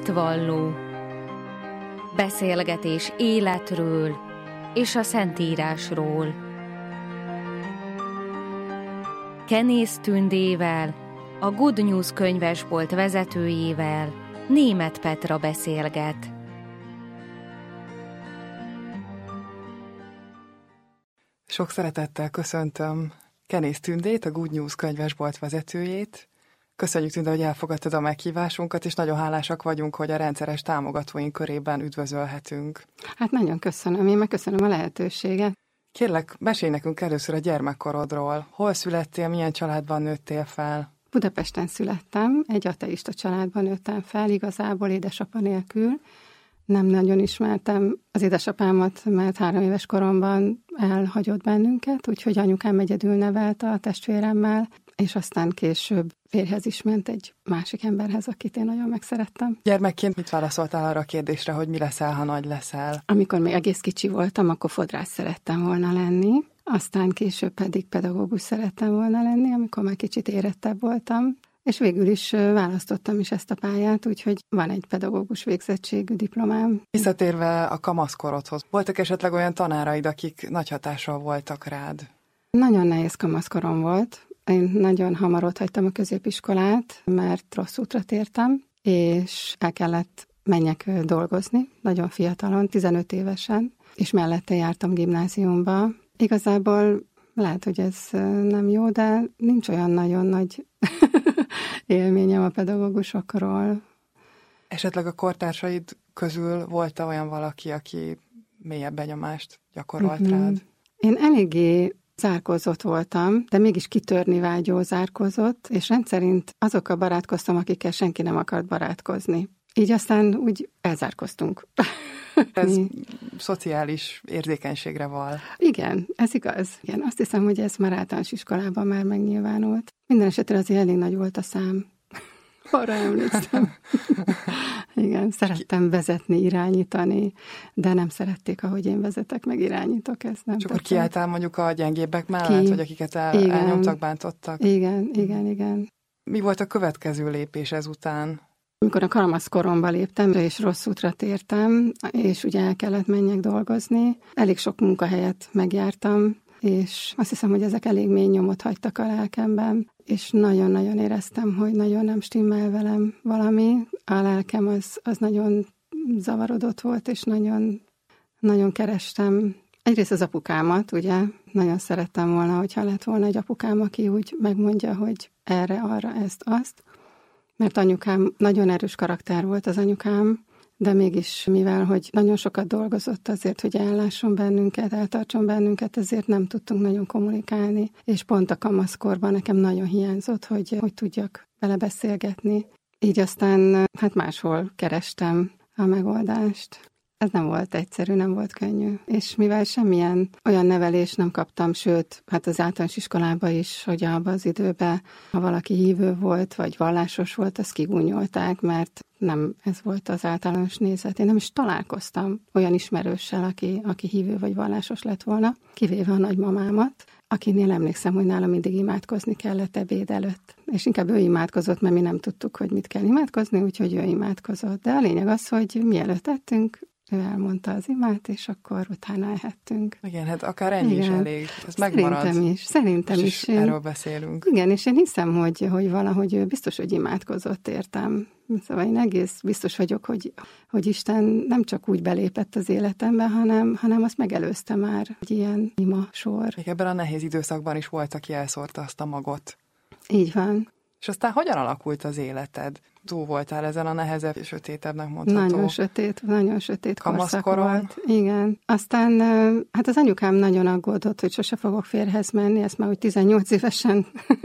hitvalló, beszélgetés életről és a Szentírásról. Kenész Tündével, a Good News könyvesbolt vezetőjével Németh Petra beszélget. Sok szeretettel köszöntöm Kenész Tündét, a Good News könyvesbolt vezetőjét. Köszönjük, Tünde, hogy elfogadtad a meghívásunkat, és nagyon hálásak vagyunk, hogy a rendszeres támogatóink körében üdvözölhetünk. Hát nagyon köszönöm, én megköszönöm a lehetőséget. Kérlek, mesélj nekünk először a gyermekkorodról. Hol születtél, milyen családban nőttél fel? Budapesten születtem, egy ateista családban nőttem fel, igazából édesapa nélkül. Nem nagyon ismertem az édesapámat, mert 3 éves koromban elhagyott bennünket, úgyhogy anyukám egyedül nevelte a testvéremmel, és aztán később férjhez is ment egy másik emberhez, akit én nagyon megszerettem. Gyermekként mit válaszoltál arra a kérdésre, hogy mi leszel, ha nagy leszel? Amikor még egész kicsi voltam, akkor fodrász szerettem volna lenni, aztán később pedig pedagógus szerettem volna lenni, amikor már kicsit érettebb voltam. És végül is választottam is ezt a pályát, úgyhogy van egy pedagógus végzettségű diplomám. Visszatérve a kamaszkorodhoz, voltak esetleg olyan tanáraid, akik nagy hatással voltak rád? Nagyon nehéz kamaszkorom volt. Én nagyon hamar otthagytam a középiskolát, mert rossz útra tértem, és el kellett menjek dolgozni, nagyon fiatalon, 15 évesen, és mellette jártam gimnáziumba. Igazából lehet, hogy ez nem jó, de nincs olyan nagyon nagy élményem a pedagógusokról. Esetleg a kortársaid közül volt olyan valaki, aki mélyebb benyomást gyakorolt rád? Én eléggé zárkózott voltam, de mégis kitörni vágyó zárkózott, és rendszerint azokkal barátkoztam, akikkel senki nem akart barátkozni. Így aztán úgy elzárkoztunk. Ez szociális érzékenységre val. Igen, ez igaz. Igen, azt hiszem, hogy ez már általános iskolában már megnyilvánult. Minden esetre azért elég nagy volt a szám. Arra emlékszem. Igen, szerettem vezetni, irányítani, de nem szerették, ahogy én vezetek, meg irányítok. Ez nem. És akkor kiálltál mondjuk a gyengébbek mellett, vagy akiket elnyomtak, bántottak? Igen. Mi volt a következő lépés ezután? Amikor a kamaszkoromba léptem, és rossz útra tértem, és ugye el kellett menjek dolgozni, elég sok munkahelyet megjártam, és azt hiszem, hogy ezek elég mély nyomot hagytak a lelkemben, és nagyon-nagyon éreztem, hogy nagyon nem stimmel velem valami. A lelkem az nagyon zavarodott volt, és nagyon kerestem. Egyrészt az apukámat, ugye, nagyon szerettem volna, hogyha lett volna egy apukám, aki úgy megmondja, hogy erre, arra, ezt, azt. Mert anyukám nagyon erős karakter volt az anyukám, de mégis, mivel hogy nagyon sokat dolgozott azért, hogy ellásson bennünket, eltartson bennünket, ezért nem tudtunk nagyon kommunikálni. És pont a kamaszkorban nekem nagyon hiányzott, hogy tudjak vele beszélgetni. Így aztán hát máshol kerestem a megoldást. Ez nem volt egyszerű, nem volt könnyű. És mivel semmilyen olyan nevelést nem kaptam, sőt, hát az általános iskolában is, hogy abban az időben, ha valaki hívő volt, vagy vallásos volt, azt kigúnyolták, mert nem ez volt az általános nézet. Én nem is találkoztam olyan ismerőssel, aki hívő vagy vallásos lett volna, kivéve a nagymamámat, akinél emlékszem, hogy nála mindig imádkozni kellett ebéd előtt. És inkább ő imádkozott, mert mi nem tudtuk, hogy mit kell imádkozni, úgyhogy ő imádkozott. De a lényeg az, hogy mielőtt ettünk, ő elmondta az imát, és akkor utána ehettünk. Igen, hát akár ennyi is elég. Ez megmarad. Szerintem is. Erről beszélünk. Igen, és én hiszem, hogy valahogy ő biztos, hogy imádkozott értem. Szóval én egész biztos vagyok, hogy Isten nem csak úgy belépett az életembe, hanem azt megelőzte már egy ilyen ima sor. Még ebben a nehéz időszakban is volt, aki elszórta azt a magot. Így van. És aztán hogyan alakult az életed? Túl voltál ezen a nehezebb, sötétebbnek mondható? Nagyon sötét korszak volt. Igen. Aztán hát az anyukám nagyon aggódott, hogy sose fogok férjhez menni, ezt már úgy 18 évesen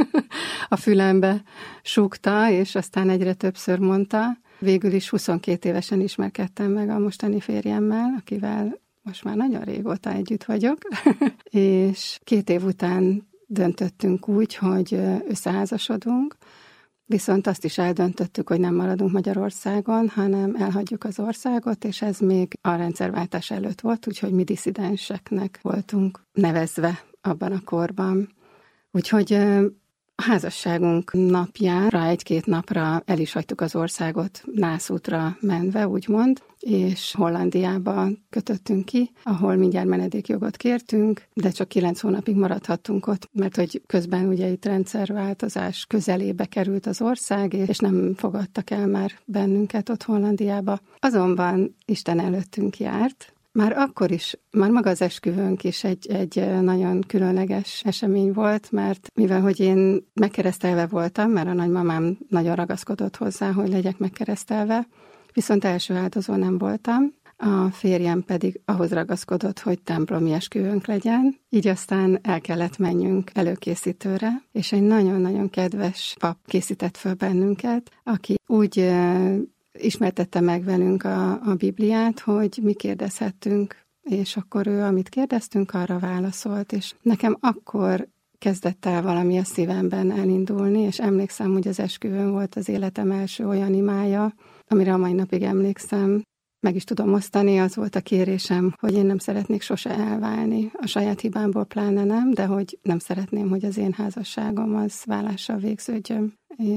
a fülembe súgta, és aztán egyre többször mondta. Végül is 22 évesen ismerkedtem meg a mostani férjemmel, akivel most már nagyon régóta együtt vagyok, és 2 év után döntöttünk úgy, hogy összeházasodunk, viszont azt is eldöntöttük, hogy nem maradunk Magyarországon, hanem elhagyjuk az országot, és ez még a rendszerváltás előtt volt, úgyhogy mi disszidenseknek voltunk nevezve abban a korban. Úgyhogy A házasságunk napjára, 1-2 napra el is hagytuk az országot nászútra menve, úgymond, és Hollandiába kötöttünk ki, ahol mindjárt menedékjogot kértünk, de csak 9 hónapig maradhattunk ott, mert hogy közben ugye itt rendszerváltozás közelébe került az ország, és nem fogadtak el már bennünket ott Hollandiába. Azonban Isten előttünk járt. Már akkor is, már maga az esküvőnk is egy nagyon különleges esemény volt, mert mivel, hogy én megkeresztelve voltam, mert a nagymamám nagyon ragaszkodott hozzá, hogy legyek megkeresztelve, viszont első áldozó nem voltam, a férjem pedig ahhoz ragaszkodott, hogy templomi esküvőnk legyen, így aztán el kellett menjünk előkészítőre, és egy nagyon-nagyon kedves pap készített föl bennünket, aki úgy ismertette meg velünk a Bibliát, hogy mi kérdezhettünk, és akkor ő, amit kérdeztünk, arra válaszolt, és nekem akkor kezdett el valami a szívemben elindulni, és emlékszem, hogy az esküvőn volt az életem első olyan imája, amire a mai napig emlékszem. Meg is tudom osztani, az volt a kérésem, hogy én nem szeretnék sose elválni. A saját hibámból pláne nem, de hogy nem szeretném, hogy az én házasságom az válással végződjön.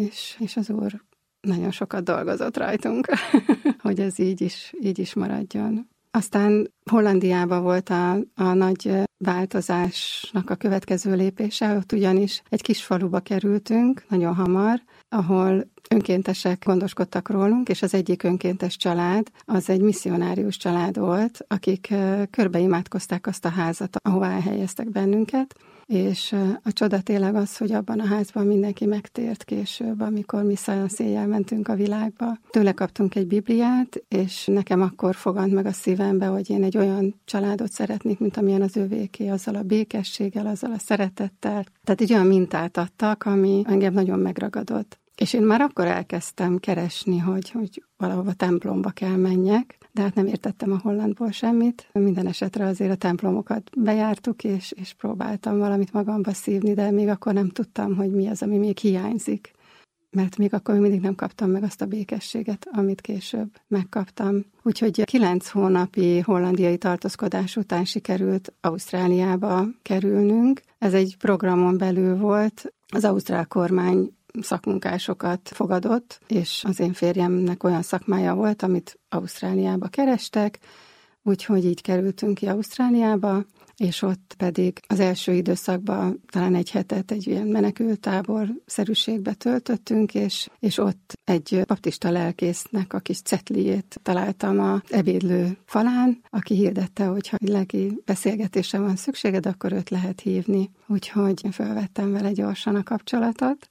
És az Úr nagyon sokat dolgozott rajtunk, hogy ez így is maradjon. Aztán Hollandiában volt a nagy változásnak a következő lépése, ott ugyanis egy kis faluba kerültünk, nagyon hamar, ahol önkéntesek gondoskodtak rólunk, és az egyik önkéntes család, az egy misszionárius család volt, akik körbeimádkozták azt a házat, ahová elhelyeztek bennünket, és a csoda tényleg az, hogy abban a házban mindenki megtért később, amikor mi széjjel mentünk a világba. Tőle kaptunk egy Bibliát, és nekem akkor fogant meg a szívembe, hogy én egy olyan családot szeretnék, mint amilyen az övéké, azzal a békességgel, azzal a szeretettel. Tehát egy olyan mintát adtak, ami engem nagyon megragadott. És én már akkor elkezdtem keresni, hogy valahova templomba kell menjek, de hát nem értettem a hollandból semmit. Minden esetre azért a templomokat bejártuk, és próbáltam valamit magamba szívni, de még akkor nem tudtam, hogy mi az, ami még hiányzik. Mert még akkor mindig nem kaptam meg azt a békességet, amit később megkaptam. Úgyhogy 9 hónapi hollandiai tartózkodás után sikerült Ausztráliába kerülnünk. Ez egy programon belül volt. Az ausztrál kormány szakmunkásokat fogadott, és az én férjemnek olyan szakmája volt, amit Ausztráliába kerestek, úgyhogy így kerültünk ki Ausztráliába, és ott pedig az első időszakban talán egy hetet egy ilyen menekültábor-szerűségbe töltöttünk, és ott egy baptista lelkésznek a kis cetlijét találtam az ebédlő falán, aki hirdette, hogy ha lelki beszélgetésre van szükséged, akkor őt lehet hívni. Úgyhogy felvettem vele gyorsan a kapcsolatot,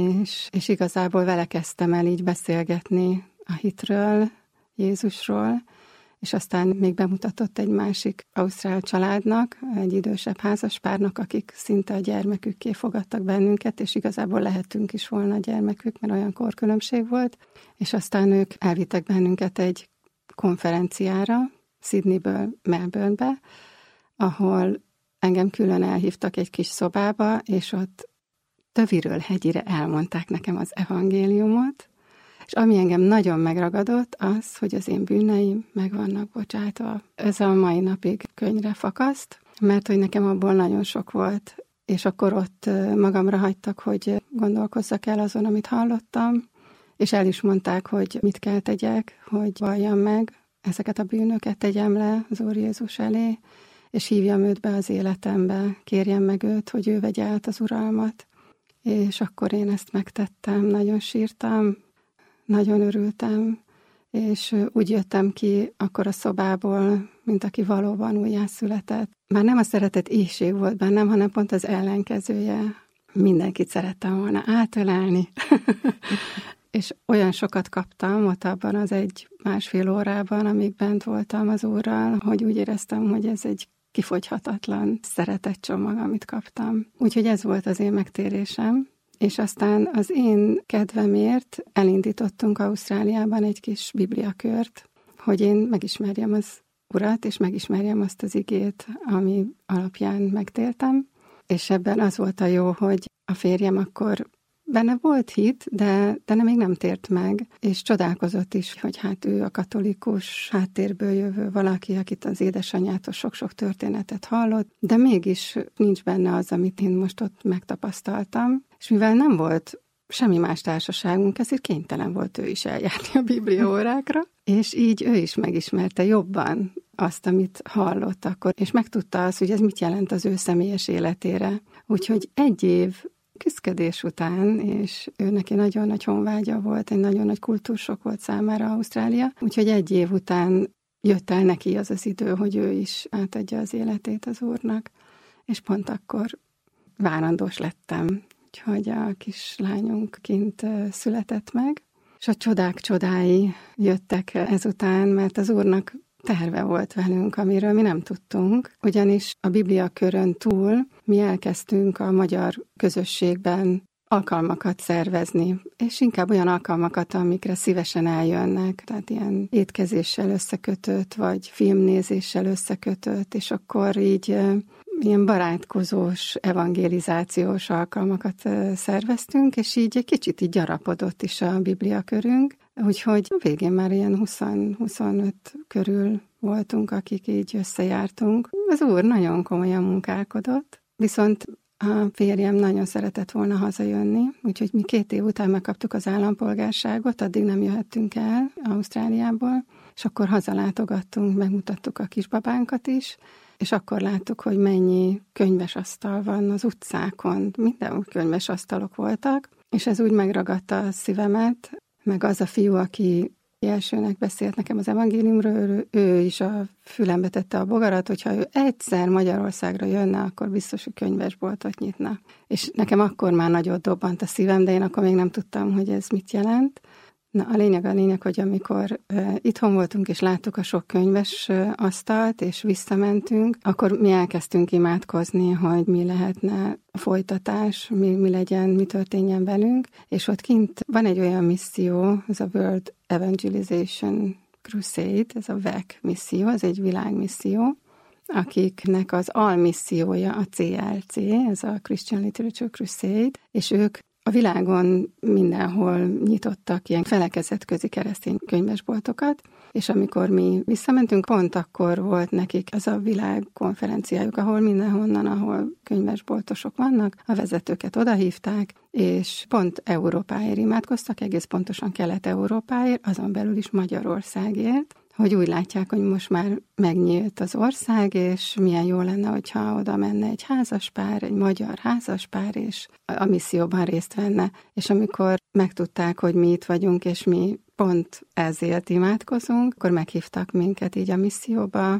és igazából vele kezdtem el így beszélgetni a hitről, Jézusról, és aztán még bemutatott egy másik ausztrál családnak, egy idősebb házaspárnak, akik szinte a gyermekükké fogadtak bennünket, és igazából lehetünk is volna a gyermekük, mert olyan korkülönbség volt, és aztán ők elvittek bennünket egy konferenciára, Sydneyből Melbournebe, ahol engem külön elhívtak egy kis szobába, és ott töviről hegyire elmondták nekem az evangéliumot, és ami engem nagyon megragadott, az, hogy az én bűneim meg vannak bocsátva. Ez a mai napig könnyre fakaszt, mert hogy nekem abból nagyon sok volt, és akkor ott magamra hagytak, hogy gondolkozzak el azon, amit hallottam, és el is mondták, hogy mit kell tegyek, hogy valljam meg, ezeket a bűnöket tegyem le az Úr Jézus elé, és hívjam őt be az életembe, kérjem meg őt, hogy ő vegye át az uralmat. És akkor én ezt megtettem, nagyon sírtam, nagyon örültem, és úgy jöttem ki akkor a szobából, mint aki valóban újjászületett. Már nem a szeretet éhség volt bennem, hanem pont az ellenkezője. Mindenkit szerettem volna átölelni. És olyan sokat kaptam ott abban az 1-1,5 órában, amíg bent voltam az Úrral, hogy úgy éreztem, hogy ez egy kifogyhatatlan szeretetcsomag, amit kaptam. Úgyhogy ez volt az én megtérésem. És aztán az én kedvemért elindítottunk Ausztráliában egy kis bibliakört, hogy én megismerjem az Urat, és megismerjem azt az igét, ami alapján megtértem. És ebben az volt a jó, hogy a férjem akkor benne volt hit, de még nem tért meg, és csodálkozott is, hogy hát ő a katolikus háttérből jövő valaki, akit az édesanyjától sok-sok történetet hallott, de mégis nincs benne az, amit én most ott megtapasztaltam. És mivel nem volt semmi más társaságunk, ezért kénytelen volt ő is eljárni a bibliaórákra, és így ő is megismerte jobban azt, amit hallott akkor, és megtudta azt, hogy ez mit jelent az ő személyes életére. Úgyhogy 1 év küszködés után, és ő neki nagyon nagy honvágya volt, egy nagyon nagy kultúrsok volt számára Ausztrália, úgyhogy 1 év után jött el neki az az idő, hogy ő is átadja az életét az Úrnak, és pont akkor várandós lettem, úgyhogy a kislányunk kint született meg, és a csodák csodái jöttek ezután, mert az Úrnak terve volt velünk, amiről mi nem tudtunk, ugyanis a Bibliakörön túl mi elkezdtünk a magyar közösségben alkalmakat szervezni, és inkább olyan alkalmakat, amikre szívesen eljönnek, tehát ilyen étkezéssel összekötött, vagy filmnézéssel összekötött, és akkor így ilyen barátkozós, evangelizációs alkalmakat szerveztünk, és így egy kicsit így gyarapodott is a Bibliakörünk, úgyhogy végén már ilyen 20-25 körül voltunk, akik így összejártunk. Az Úr nagyon komolyan munkálkodott, viszont a férjem nagyon szeretett volna hazajönni, úgyhogy mi 2 év után megkaptuk az állampolgárságot, addig nem jöhettünk el Ausztráliából, és akkor hazalátogattunk, megmutattuk a kisbabánkat is, és akkor láttuk, hogy mennyi könyvesasztal van az utcákon. Mindenhol könyvesasztalok voltak, és ez úgy megragadta a szívemet, meg az a fiú, aki elsőnek beszélt nekem az evangéliumról, ő is a fülembe tette a bogarat, hogyha ő egyszer Magyarországra jönne, akkor biztos, hogy könyvesboltot nyitna. És nekem akkor már nagyot dobbant a szívem, de én akkor még nem tudtam, hogy ez mit jelent. Na, a lényeg, hogy amikor itthon voltunk, és láttuk a sok könyves asztalt, és visszamentünk, akkor mi elkezdtünk imádkozni, hogy mi lehetne a folytatás, mi legyen, mi történjen velünk, és ott kint van egy olyan misszió, ez a World Evangelization Crusade, ez a WEC misszió, ez egy világmisszió, akiknek az almissziója a CLC, ez a Christian Literature Crusade, és ők a világon mindenhol nyitottak ilyen felekezetközi keresztény könyvesboltokat, és amikor mi visszamentünk, pont akkor volt nekik az a világkonferenciájuk, ahol mindenhonnan, ahol könyvesboltosok vannak, a vezetőket odahívták, és pont Európáért imádkoztak, egész pontosan Kelet-Európáért, azon belül is Magyarországért, hogy úgy látják, hogy most már megnyílt az ország, és milyen jó lenne, hogyha oda menne egy házaspár, egy magyar házaspár, és a misszióban részt venne. És amikor megtudták, hogy mi itt vagyunk, és mi pont ezért imádkozunk, akkor meghívtak minket így a misszióba,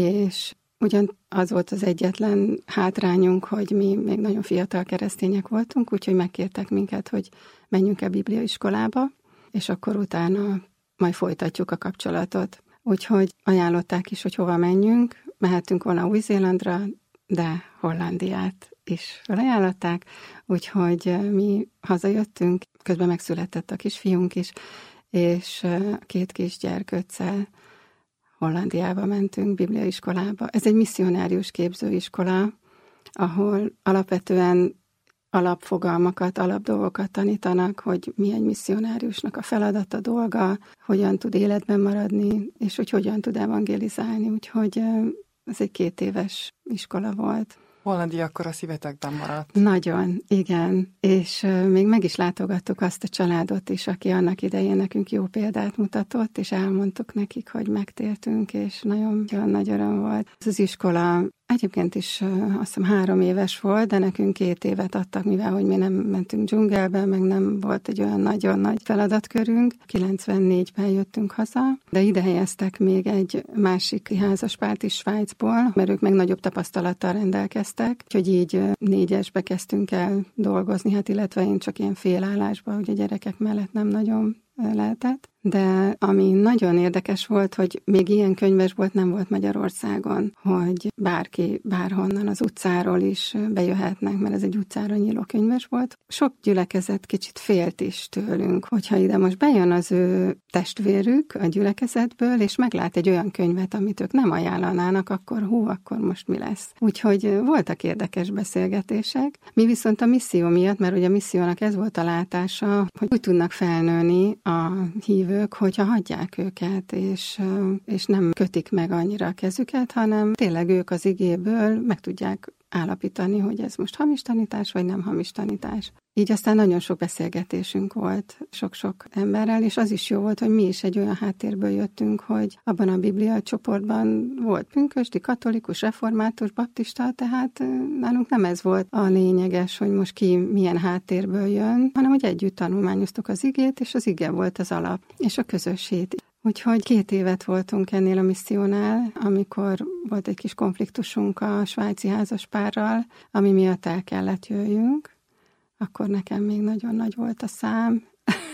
és ugyan az volt az egyetlen hátrányunk, hogy mi még nagyon fiatal keresztények voltunk, úgyhogy megkértek minket, hogy menjünk el bibliaiskolába, és akkor utána majd folytatjuk a kapcsolatot. Úgyhogy ajánlották is, hogy hova menjünk. Mehettünk volna Új-Zélandra, de Hollandiát is felajánlották. Úgyhogy mi hazajöttünk, közben megszületett a kisfiunk is, és 2 kisgyerkőccel Hollandiába mentünk, bibliaiskolába. Ez egy misszionárius képzőiskola, ahol alapvetően alapfogalmakat, alapdolgokat tanítanak, hogy mi egy misszionáriusnak a feladata, dolga, hogyan tud életben maradni, és hogy hogyan tud evangelizálni. Úgyhogy ez egy 2 éves iskola volt. Hollandia akkor a szívetekben maradt. Nagyon, igen. És még meg is látogattuk azt a családot is, aki annak idején nekünk jó példát mutatott, és elmondtuk nekik, hogy megtértünk, és nagyon nagy öröm volt. Ez az iskola egyébként is azt hiszem 3 éves volt, de nekünk 2 évet adtak, mivel hogy mi nem mentünk dzsungelbe, meg nem volt egy olyan nagyon nagy feladatkörünk. 94-ben jöttünk haza, de ide helyeztek még egy másik házaspárt is Svájcból, mert ők meg nagyobb tapasztalattal rendelkeztek, úgyhogy így 4-esbe kezdtünk el dolgozni, hát illetve én csak ilyen félállásba, hogy a gyerekek mellett nem nagyon lehetett. De ami nagyon érdekes volt, hogy még ilyen könyvesbolt nem volt Magyarországon, hogy bárki bárhonnan az utcáról is bejöhetnek, mert ez egy utcára nyíló könyvesbolt. Sok gyülekezet kicsit félt is tőlünk, hogyha ide most bejön az ő testvérük a gyülekezetből, és meglát egy olyan könyvet, amit ők nem ajánlanának, akkor akkor most mi lesz? Úgyhogy voltak érdekes beszélgetések. Mi viszont a misszió miatt, mert ugye a missziónak ez volt a látása, hogy úgy tudnak felnőni a hívők, hogyha hagyják őket, és nem kötik meg annyira a kezüket, hanem tényleg ők az igéből meg tudják állapítani, hogy ez most hamis tanítás, vagy nem hamis tanítás. Így aztán nagyon sok beszélgetésünk volt sok-sok emberrel, és az is jó volt, hogy mi is egy olyan háttérből jöttünk, hogy abban a Biblia csoportban volt pünkösdi, katolikus, református, baptista, tehát nálunk nem ez volt a lényeges, hogy most ki milyen háttérből jön, hanem hogy együtt tanulmányoztuk az igét, és az ige volt az alap, és a közösség. Úgyhogy 2 évet voltunk ennél a missziónál, amikor volt egy kis konfliktusunk a svájci házaspárral, ami miatt el kellett jöjjünk. Akkor nekem még nagyon nagy volt a szám,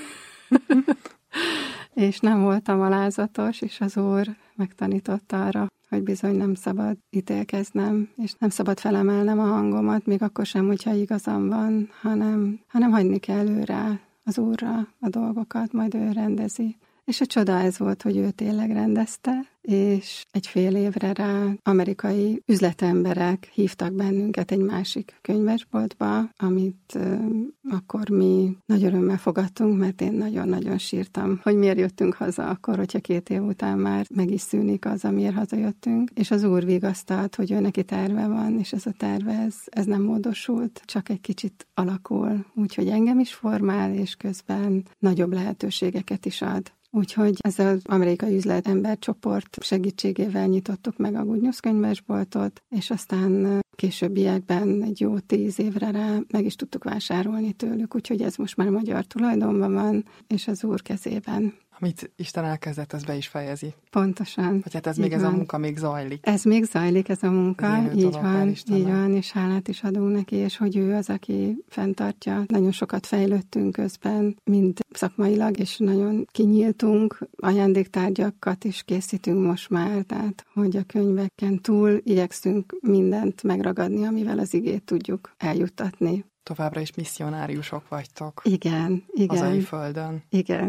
és nem voltam alázatos, és az Úr megtanította arra, hogy bizony nem szabad ítélkeznem, és nem szabad felemelnem a hangomat, még akkor sem, hogyha igazam van, hanem hagyni kell őre, az Úrra a dolgokat, majd ő rendezi. És a csoda ez volt, hogy ő tényleg rendezte, és egy fél évre rá amerikai üzletemberek hívtak bennünket egy másik könyvesboltba, amit akkor mi nagy örömmel fogadtunk, mert én nagyon-nagyon sírtam, hogy miért jöttünk haza akkor, hogyha 2 év után már meg is szűnik az, amiért hazajöttünk. És az Úr vigasztalt, hogy ő neki terve van, és ez a terve, ez nem módosult, csak egy kicsit alakul, úgyhogy engem is formál, és közben nagyobb lehetőségeket is ad. Úgyhogy ez az amerikai üzletember csoport segítségével nyitottuk meg a Good News könyvesboltot, és aztán későbbiekben egy jó 10 évre rá meg is tudtuk vásárolni tőlük, úgyhogy ez most már magyar tulajdonban van, és az Úr kezében. Amit Isten elkezdett, az be is fejezi. Pontosan. Vagy hát ez még, ez a munka még zajlik. Ez még zajlik, ez a munka, így van, és hálát is adunk neki, és hogy ő az, aki fenntartja. Nagyon sokat fejlődtünk közben, mind szakmailag, és nagyon kinyíltunk, ajándéktárgyakat is készítünk most már, tehát hogy a könyveken túl igyekszünk mindent megragadni, amivel az igét tudjuk eljuttatni. Továbbra is misszionáriusok vagytok. Igen. Hazai földön.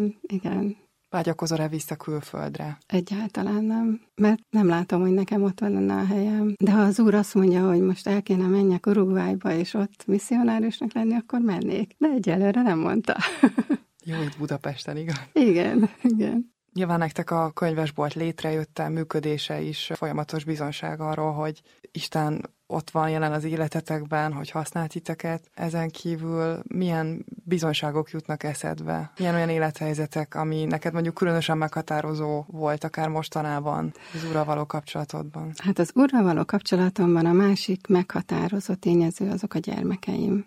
Igen. Vágyakozol-e vissza külföldre? Egyáltalán nem, mert nem látom, hogy nekem ott van a helyem. De ha az Úr azt mondja, hogy most el kéne menjek Uruguayba, és ott misszionáriusnak lenni, akkor mennék. De egyelőre nem mondta. Jó, itt Budapesten, igaz? Igen. Nyilván nektek a könyvesbolt létrejötte, működése is folyamatos bizonság arról, hogy Isten ott van jelen az életetekben, hogy használ titeket. Ezen kívül milyen bizonságok jutnak eszedbe? Milyen olyan élethelyzetek, ami neked mondjuk különösen meghatározó volt, akár mostanában az Úrral való kapcsolatodban? Hát az Úrral való kapcsolatomban a másik meghatározó tényező azok a gyermekeim.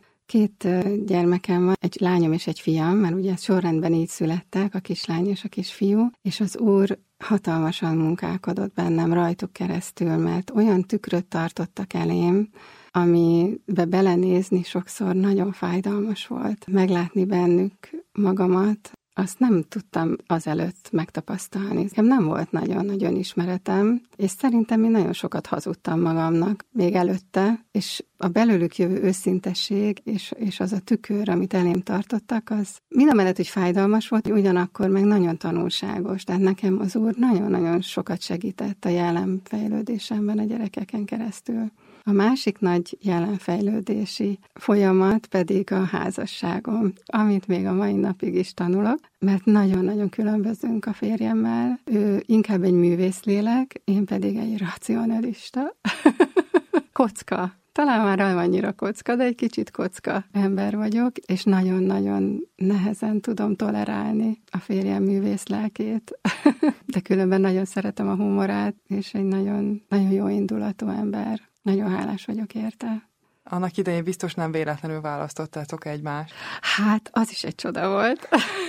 2 gyermekem van, egy lányom és egy fiam, mert ugye sorrendben így születtek, a kislány és a kisfiú, és az Úr hatalmasan munkálkodott bennem rajtuk keresztül, mert olyan tükröt tartottak elém, amibe belenézni sokszor nagyon fájdalmas volt. Meglátni bennük magamat, azt nem tudtam azelőtt megtapasztalni. Nekem nem volt nagyon-nagyon ismeretem, és szerintem én nagyon sokat hazudtam magamnak még előtte, és a belőlük jövő őszintesség, és az a tükör, amit elém tartottak, az mindamellett, hogy fájdalmas volt, ugyanakkor meg nagyon tanulságos. Tehát nekem az Úr nagyon-nagyon sokat segített a jelenfejlődésemben a gyerekeken keresztül. A másik nagy jelenfejlődési folyamat pedig a házasságom, amit még a mai napig is tanulok, mert nagyon-nagyon különbözünk a férjemmel. Ő inkább egy művészlélek, én pedig egy racionalista. Kocka. Talán már nem annyira kocka, de egy kicsit kocka ember vagyok, és nagyon-nagyon nehezen tudom tolerálni a férjem művész lelkét. De különben nagyon szeretem a humorát, és egy nagyon, nagyon jó indulatú ember. Nagyon hálás vagyok érte. Annak idején biztos nem véletlenül választottátok egymást. Hát, az is egy csoda volt.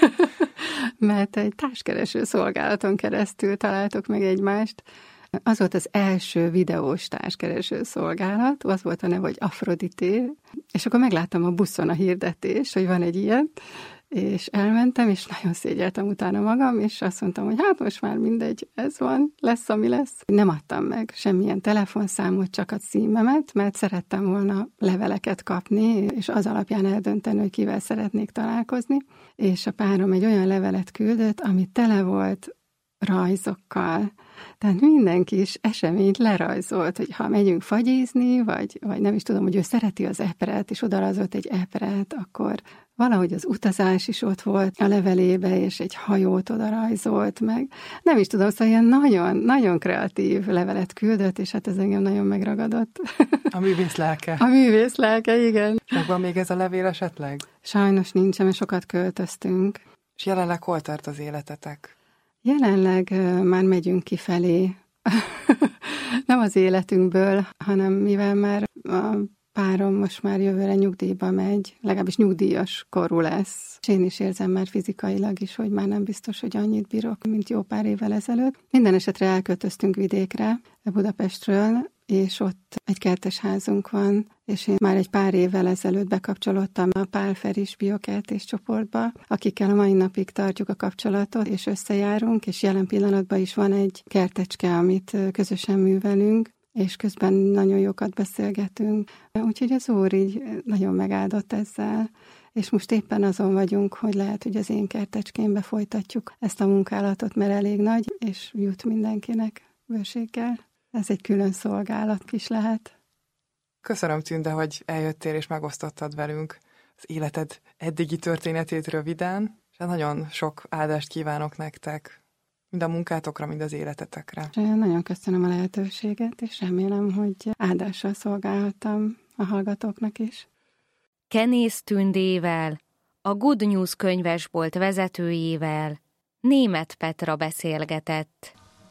Mert egy társkereső szolgálaton keresztül találtuk meg egymást. Az volt az első videós társkereső szolgálat, az volt a neve, hogy Afrodité, és akkor megláttam a buszon a hirdetés, hogy van egy ilyen, és elmentem, és nagyon szégyeltem utána magam, és azt mondtam, hogy hát most már mindegy, ez van, lesz, ami lesz. Nem adtam meg semmilyen telefonszámot, csak a címemet, mert szerettem volna leveleket kapni, és az alapján eldönteni, hogy kivel szeretnék találkozni. És a párom egy olyan levelet küldött, ami tele volt rajzokkal. Tehát minden kis eseményt lerajzolt, hogy ha megyünk fagyizni, vagy nem is tudom, hogy ő szereti az epret, és oda rajzolt egy epret, akkor Valahogy az utazás is ott volt a levelébe, és egy hajót oda rajzolt meg. Nem is tudom, szóval ilyen nagyon, nagyon kreatív levelet küldött, és hát ez engem nagyon megragadott. A művész lelke. A művész lelke, igen. Megvan még ez a levél esetleg? Sajnos nincsen, mert sokat költöztünk. És jelenleg hol tart az életetek? Jelenleg már megyünk kifelé. Nem az életünkből, hanem mivel már a párom most már jövőre nyugdíjba megy, legalábbis nyugdíjas korú lesz. És én is érzem már fizikailag is, hogy már nem biztos, hogy annyit bírok, mint jó pár évvel ezelőtt. Minden esetre elköltöztünk vidékre, Budapestről, és ott egy kertes házunk van, és én már egy pár évvel ezelőtt bekapcsolódtam a Pál Feris biokertész csoportba, akikkel a mai napig tartjuk a kapcsolatot, és összejárunk, és jelen pillanatban is van egy kertecske, amit közösen művelünk, és közben nagyon jókat beszélgetünk. Úgyhogy az Úr így nagyon megáldott ezzel, és most éppen azon vagyunk, hogy lehet, hogy az én kertecskémbe folytatjuk ezt a munkálatot, mert elég nagy, és jut mindenkinek bőséggel. Ez egy külön szolgálat is lehet. Köszönöm, Tünde, hogy eljöttél és megosztottad velünk az életed eddigi történetét röviden, és nagyon sok áldást kívánok nektek, mind a munkátokra, mind az életetekre. Én nagyon köszönöm a lehetőséget, és remélem, hogy áldással szolgálhattam a hallgatóknak is. Kenész Tündével, a Good News könyvesbolt vezetőjével Németh Petra beszélgetett.